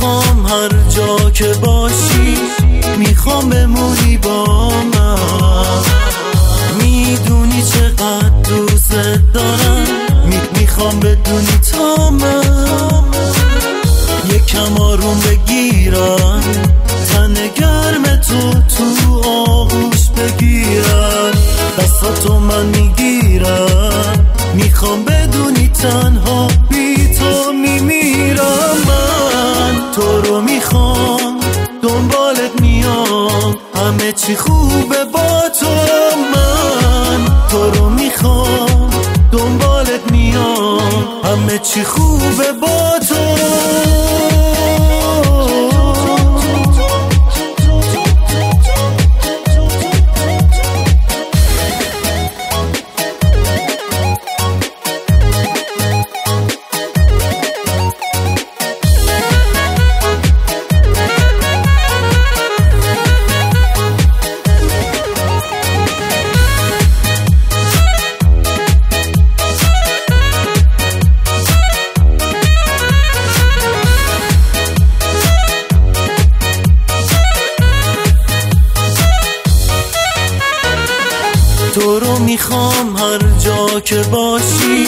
میخوام هر جا که باشی، میخوام بمونی با من. میدونی چقدر دوست دارم، میخوام بدونی تا من یکم آروم بگیرم، تن گرم تو آغوش بگیرم، دستاتو من میگیرم، میخوام بدونی تنها بی تو میمیرم. من تو رو میخوام، دنبالت میام، همه چی خوبه با تو. من تو رو میخوام، دنبالت میام، همه چی خوبه با تو. تو رو میخوام هر جا که باشی،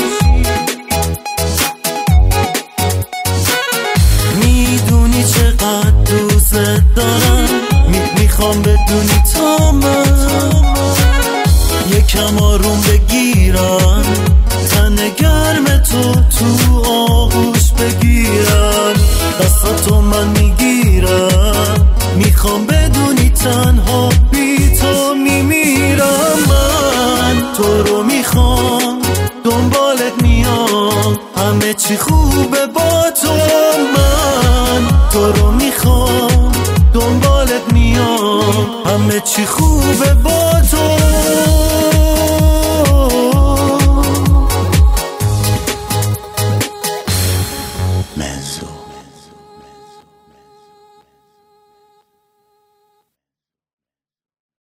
میدونی چقدر دوست دارم، میخوام بدونی تا من یکم آروم بگیرم، تن گرم تو آغوش بگیرم، دستاتو من میگیرم، میخوام بدونی تنها بی تو میمیرم. من تو رو میخوام، دنبالت میام، همه چی خوبه با تو. من تو رو میخوام، دنبالت میام، همه چی خوبه با